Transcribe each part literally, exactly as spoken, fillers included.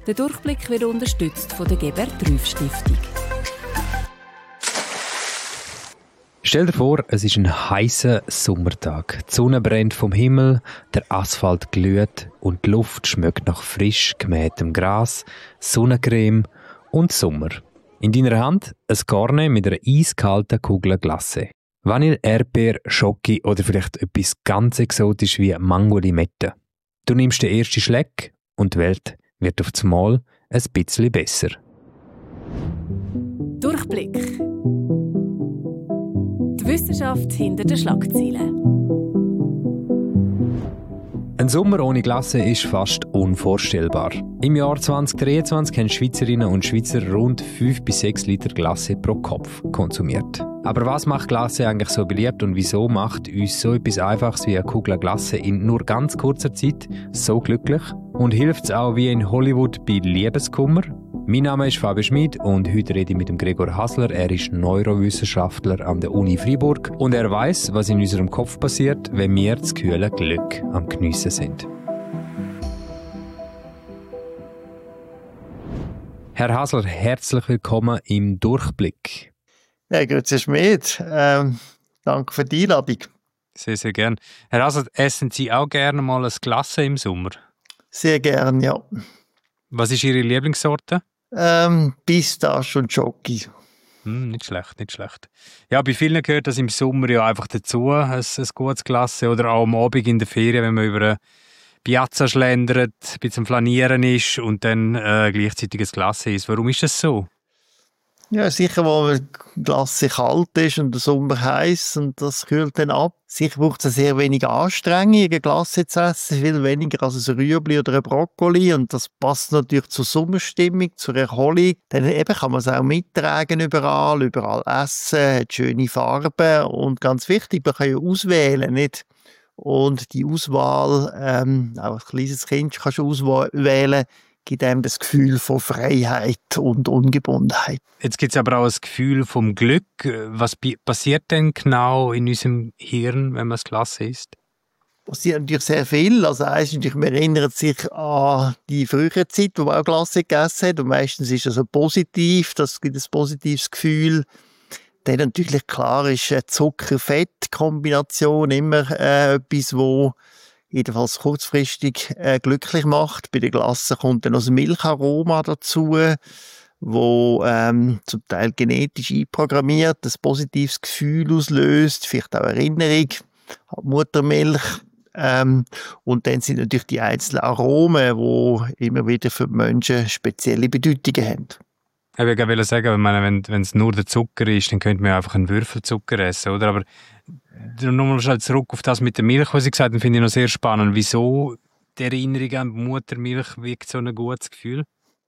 Der Durchblick wird unterstützt von der Gebert-Trüff-Stiftung. Stell dir vor, es ist ein heißer Sommertag. Die Sonne brennt vom Himmel, der Asphalt glüht und die Luft schmeckt nach frisch gemähtem Gras, Sonnencreme und Sommer. In deiner Hand ein Cornet mit einer eiskalten Kugel Glace. Vanille, Erdbeer, Schoki oder vielleicht etwas ganz exotisch wie Mango Limette. Du nimmst den ersten Schleck und die Welt wird auf das Mal ein bisschen besser. Durchblick. Die Wissenschaft hinter den Schlagzeilen. Ein Sommer ohne Glace ist fast unvorstellbar. Im Jahr zwanzig dreiundzwanzig haben Schweizerinnen und Schweizer rund fünf bis sechs Liter Glace pro Kopf konsumiert. Aber was macht Glace eigentlich so beliebt und wieso macht uns so etwas Einfaches wie eine Kugel Glace in nur ganz kurzer Zeit so glücklich? Und hilft es auch wie in Hollywood bei Liebeskummer? Mein Name ist Fabio Schmid und heute rede ich mit dem Gregor Hasler. Er ist Neurowissenschaftler an der Uni Freiburg und er weiß, was in unserem Kopf passiert, wenn wir das kühle Glück am Geniessen sind. Herr Hasler, herzlich willkommen im Durchblick. Ja, grüezi Schmid. Ähm, danke für die Einladung. Sehr, sehr gern. Herr Hasler, essen Sie auch gerne mal ein Glace im Sommer? Sehr gern, ja. Was ist Ihre Lieblingssorte? Ähm, Pistache und Schoki. Hm, nicht schlecht, nicht schlecht. Ja, bei vielen gehört das im Sommer ja einfach dazu, ein, ein gutes Glace. Oder auch am Abend in der Ferien, wenn man über eine Piazza schlendert, ein bisschen flanieren ist und dann äh, gleichzeitig ein Glace isst. Warum ist das so? Ja, sicher, wo ein Glas kalt ist und der Sommer heiß und das kühlt dann ab. Sicher braucht es sehr wenig Anstrengung, ein Glas zu essen, viel weniger als ein Rüebli oder ein Brokkoli und das passt natürlich zur Sommerstimmung, zur Erholung. Dann eben kann man es auch mittragen überall, überall essen, hat schöne Farben und ganz wichtig, man kann ja auswählen, nicht? Und die Auswahl, ähm, auch als kleines Kind kannst du auswählen, gibt einem das Gefühl von Freiheit und Ungebundenheit. Jetzt gibt es aber auch ein Gefühl vom Glück. Was passiert denn genau in unserem Hirn, wenn man das Glace isst? Passiert natürlich sehr viel. Also eins, natürlich, man erinnert sich an die frühere Zeit, wo man auch Glace gegessen hat. Und meistens ist das so positiv, das gibt ein positives Gefühl. Dann natürlich klar ist eine Zucker-Fett-Kombination immer äh, etwas, wo jedenfalls kurzfristig äh, glücklich macht. Bei den Glace kommt dann noch das Milcharoma dazu, wo ähm, zum Teil genetisch einprogrammiert, ein positives Gefühl auslöst, vielleicht auch Erinnerung an die Muttermilch. Ähm, und dann sind natürlich die einzelnen Aromen, die immer wieder für die Menschen spezielle Bedeutungen haben. Ich wollte gerade sagen, wenn, wenn es nur der Zucker ist, dann könnte man einfach einen Würfelzucker essen, oder? Aber nochmal schnell zurück auf das mit der Milch, was ich gesagt habe, finde ich noch sehr spannend. Wieso die Erinnerung an die Muttermilch wirkt so ein gutes Gefühl?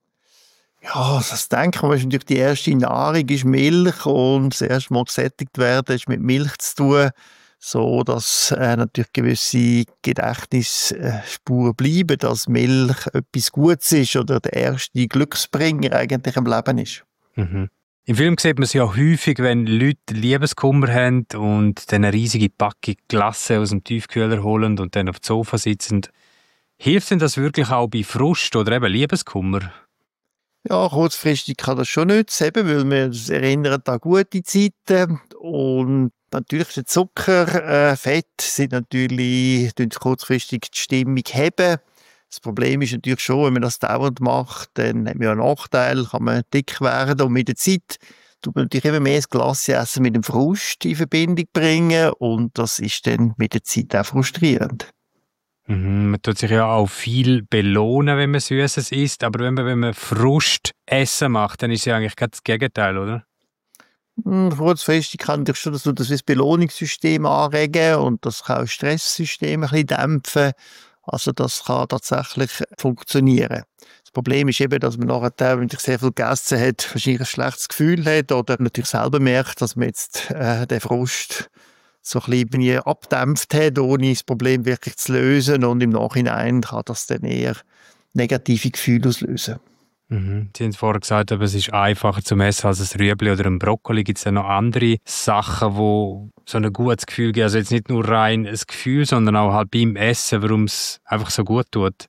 Ja, das denke ich, ist natürlich die erste Nahrung ist Milch und das erste Mal gesättigt werden ist mit Milch zu tun, so dass äh, natürlich gewisse Gedächtnisspuren bleiben, dass Milch etwas Gutes ist oder der erste Glücksbringer eigentlich im Leben ist. Mhm. Im Film sieht man es ja häufig, wenn Leute Liebeskummer haben und dann eine riesige Packung Glace aus dem Tiefkühler holen und dann auf dem Sofa sitzen. Hilft denn das wirklich auch bei Frust oder eben Liebeskummer? Ja, kurzfristig kann das schon nützen, eben, weil wir uns erinnern an gute Zeiten und natürlich der Zucker, äh, Fett sind natürlich kurzfristig die Stimmung heben. Das Problem ist natürlich schon, wenn man das dauernd macht, dann hat man ja einen Nachteil, kann man dick werden und mit der Zeit tut man natürlich immer mehr das Glace essen mit dem Frust in Verbindung bringen und das ist dann mit der Zeit auch frustrierend. Mhm, man tut sich ja auch viel belohnen, wenn man Süßes isst, aber wenn man, wenn man Frust essen macht, dann ist es ja eigentlich gerade das Gegenteil, oder? Kurzfristig kann natürlich schon das, das Belohnungssystem anregen und das kann auch das Stresssystem ein bisschen dämpfen. Also das kann tatsächlich funktionieren. Das Problem ist eben, dass man nachher, wenn man sehr viel gegessen hat, wahrscheinlich ein schlechtes Gefühl hat oder natürlich selber merkt, dass man jetzt äh, den Frust so ein bisschen abdämpft hat, ohne das Problem wirklich zu lösen und im Nachhinein kann das dann eher negative Gefühle auslösen. Mhm. Sie haben vorher gesagt, aber es ist einfacher zu essen als ein Rüebli oder ein Brokkoli. Gibt es ja noch andere Sachen, die so ein gutes Gefühl geben? Also jetzt nicht nur rein ein Gefühl, sondern auch halt beim Essen, warum es einfach so gut tut.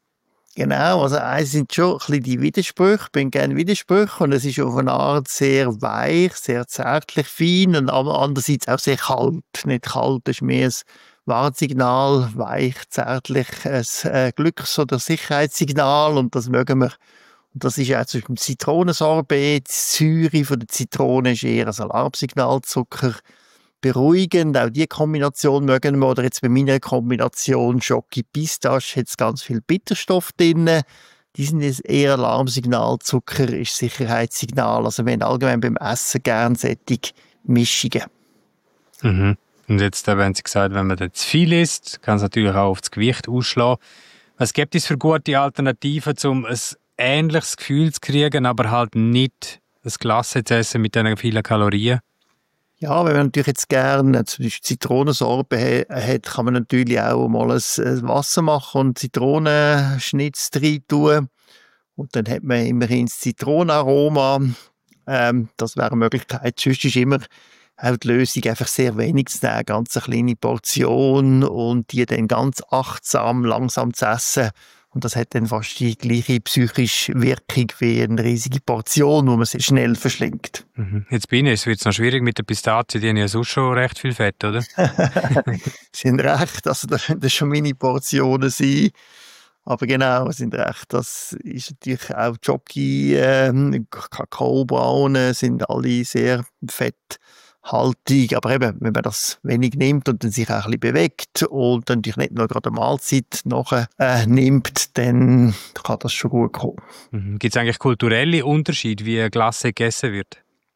Genau, also eins sind schon ein bisschen die Widersprüche, ich bin gerne Widersprüche und es ist auf eine Art sehr weich, sehr zärtlich, fein und aber andererseits auch sehr kalt. Nicht kalt, das ist mehr ein Warnsignal, weich, zärtlich, ein äh, Glücks- oder Sicherheitssignal und das mögen wir. Und das ist auch zum Beispiel Zitronensorbet, die Säure von der Zitrone ist eher ein Alarmsignalzucker. Beruhigend, auch die Kombination mögen wir. Oder jetzt bei meiner Kombination Schoki-Pistache hat es ganz viel Bitterstoff drin. Die sind jetzt eher Alarmsignal, Zucker ist Sicherheitssignal. Also wir haben allgemein beim Essen gerne solche Mischungen. Mhm. Und jetzt haben Sie gesagt, wenn man da zu viel isst, kann es natürlich auch auf das Gewicht ausschlagen. Was gibt es für gute Alternativen, um ein ähnliches Gefühl zu kriegen, aber halt nicht das Glasse zu essen mit diesen vielen Kalorien? Ja, wenn man natürlich jetzt gerne zum Beispiel Zitronensorbe hat, kann man natürlich auch mal ein Wasser machen und Zitronenschnitz rein tun. Und dann hat man immerhin das Zitronenaroma. Ähm, das wäre eine Möglichkeit. Sonst ist immer auch die Lösung, einfach sehr wenig zu nehmen, ganz eine kleine Portion und die dann ganz achtsam, langsam zu essen. Und das hat dann fast die gleiche psychische Wirkung wie eine riesige Portion, wo man sie schnell verschlingt. Mhm. Jetzt bin ich, es wird noch schwierig mit der Pistazie, die haben ja sonst schon recht viel Fett, oder? Sie haben recht, also das können schon meine Portionen sein. Aber genau, Sie haben recht, das ist natürlich auch Jockey, ähm, Kakaobohnen sind alle sehr fetthaltig. Aber eben, wenn man das wenig nimmt und dann sich auch ein bisschen bewegt und dann natürlich nicht nur gerade eine Mahlzeit nachher äh, nimmt, dann kann das schon gut kommen. Mhm. Gibt es eigentlich kulturelle Unterschiede, wie Glasse gegessen wird?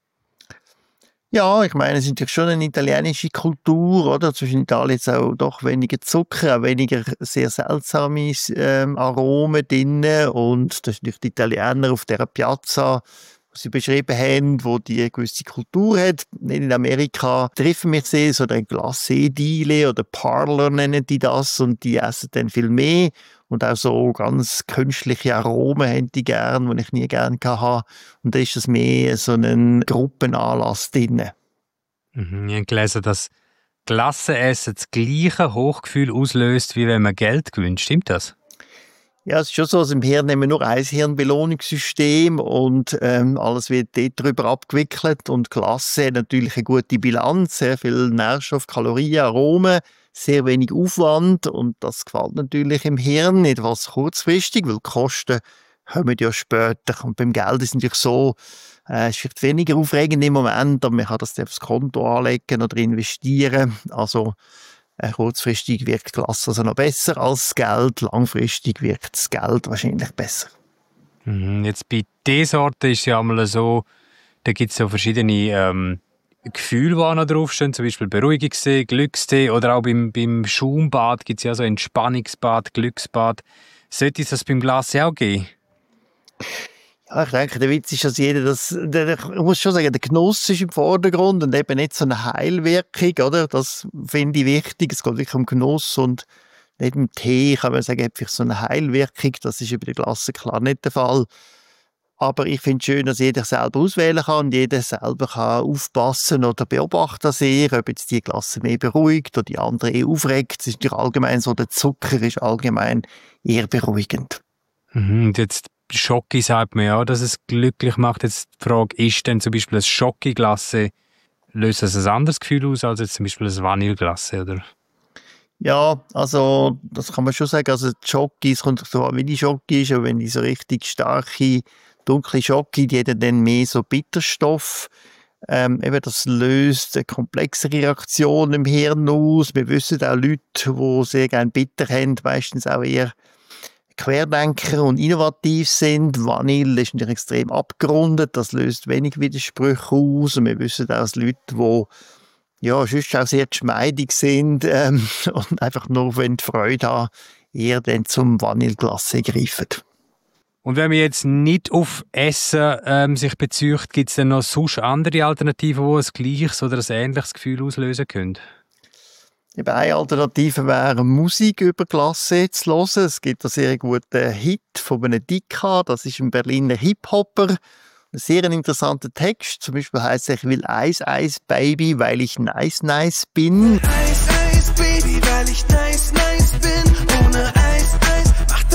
Ja, ich meine, es ist natürlich schon eine italienische Kultur, oder? Zwischen Italien jetzt auch doch weniger Zucker, auch weniger sehr seltsame ähm, Aromen drin. Und das sind natürlich die Italiener auf dieser Piazza, die sie beschrieben haben, wo die eine gewisse Kultur hat. In Amerika treffen wir sie, so eine Glacé-Diele oder Parlor nennen die das, und die essen dann viel mehr. Und auch so ganz künstliche Aromen haben die gern, die ich nie gerne hatte. Und da ist es mehr so ein Gruppenanlass drin. Mhm, ich habe gelesen, dass Glasse-Essen das gleiche Hochgefühl auslöst, wie wenn man Geld gewinnt. Stimmt das? Ja, es ist schon so, also im Hirn haben wir nur ein Hirnbelohnungssystem und ähm, alles wird dort drüber abgewickelt. Und Glasse hat natürlich eine gute Bilanz, sehr viel Nährstoff, Kalorien, Aromen, sehr wenig Aufwand, und das gefällt natürlich im Hirn, nicht was kurzfristig, weil die Kosten kommen ja später. Und beim Geld ist es natürlich so, äh, es ist vielleicht weniger aufregend im Moment, aber man kann das aufs Konto anlegen oder investieren. Also äh, kurzfristig wirkt Glasse also noch besser als das Geld, langfristig wirkt das Geld wahrscheinlich besser. Mhm. Jetzt bei Teesorten ist es ja einmal so, da gibt es so verschiedene ähm, Gefühle, die auch noch draufstehen, zum Beispiel Beruhigungstee, Glückstee, oder auch beim, beim Schaumbad gibt es ja so Entspannungsbad, Glücksbad. Sollte es das beim Glasse auch geben? Ja, ich denke, der Witz ist, dass jeder das, der, ich muss schon sagen, der Genuss ist im Vordergrund und eben nicht so eine Heilwirkung, oder? Das finde ich wichtig. Es geht wirklich um Genuss und nicht im Tee, kann man sagen, hat vielleicht so eine Heilwirkung. Das ist über die Glasse klar nicht der Fall. Aber ich finde es schön, dass jeder selber auswählen kann und jeder selber kann aufpassen oder beobachten sehr, ob jetzt die Glasse mehr beruhigt oder die andere eher aufregt. Es ist natürlich allgemein so, der Zucker ist allgemein eher beruhigend. Mhm. Und jetzt Schoki sagt man ja, dass es glücklich macht. Jetzt die Frage, ist denn zum Beispiel ein Schoki-Glasse, löst das ein anderes Gefühl aus als jetzt zum Beispiel ein Vanilleglasse, oder? Ja, also das kann man schon sagen. Also die Schoki, es kommt so an, wie die Schoki ist, aber wenn die so richtig starke, dunkle Schoki, die hat dann mehr so Bitterstoff. Ähm, eben das löst eine komplexe Reaktion im Hirn aus. Wir wissen auch Leute, die sehr gerne bitter haben, meistens auch eher Querdenker und innovativ sind. Vanille ist natürlich extrem abgerundet, das löst wenig Widersprüche aus. Und wir wissen auch, dass Leute, die ja, sonst auch sehr geschmeidig sind ähm, und einfach nur, wenn die Freude haben, eher dann zum Vanilleglasse greifen. Und wenn man jetzt nicht auf Essen ähm, sich bezieht, gibt es dann noch sonst andere Alternativen, die ein gleiches oder ein ähnliches Gefühl auslösen können? Eben eine Alternative wäre, Musik über Glasse zu hören. Es gibt einen sehr guten Hit von einem Dika, das ist ein Berliner Hip-Hopper. Ein sehr interessanter Text, zum Beispiel heisst es, ich will Eis, Eis, Baby, weil ich nice, nice bin. Eis, Eis, Baby, weil ich nice, nice bin. Ohne Eis, Eis, macht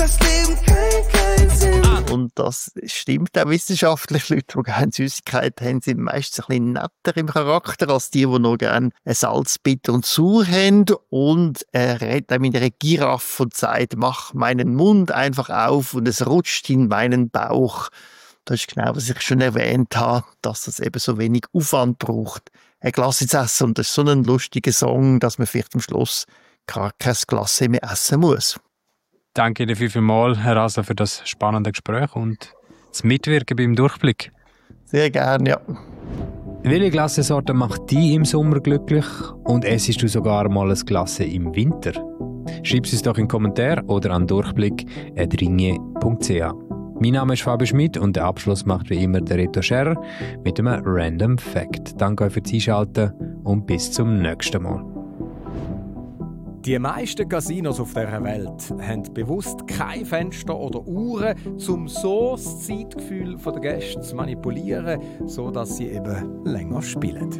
das Leben kein, kein Sinn. Und das stimmt auch wissenschaftlich. Leute, die gerne Süßigkeiten haben, sind meistens ein bisschen netter im Charakter als die, die noch gerne Salz, Bitter und Sauer haben. Und er redet auch mit einer Giraffe und sagt, mach meinen Mund einfach auf und es rutscht in meinen Bauch. Das ist genau, was ich schon erwähnt habe, dass es eben so wenig Aufwand braucht, eine Glasse zu essen. Und das ist so ein lustiger Song, dass man vielleicht am Schluss gar kein Glasse mehr essen muss. Danke dir vielmals, Herr Rasa, für das spannende Gespräch und das Mitwirken beim Durchblick. Sehr gerne, ja. Welche Glassensorte macht dich im Sommer glücklich und essest du sogar mal ein Glasse im Winter? Schreib es uns doch in den Kommentar oder an durchblick at ringe punkt c h. Mein Name ist Fabio Schmidt und den Abschluss macht wie immer der Reto Scherrer mit einem Random Fact. Danke euch fürs Einschalten und bis zum nächsten Mal. Die meisten Casinos auf dieser Welt haben bewusst keine Fenster oder Uhren, um so das Zeitgefühl der Gäste zu manipulieren, sodass sie eben länger spielen.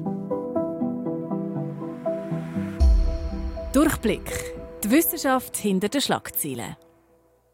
Durchblick. Die Wissenschaft hinter den Schlagzeilen.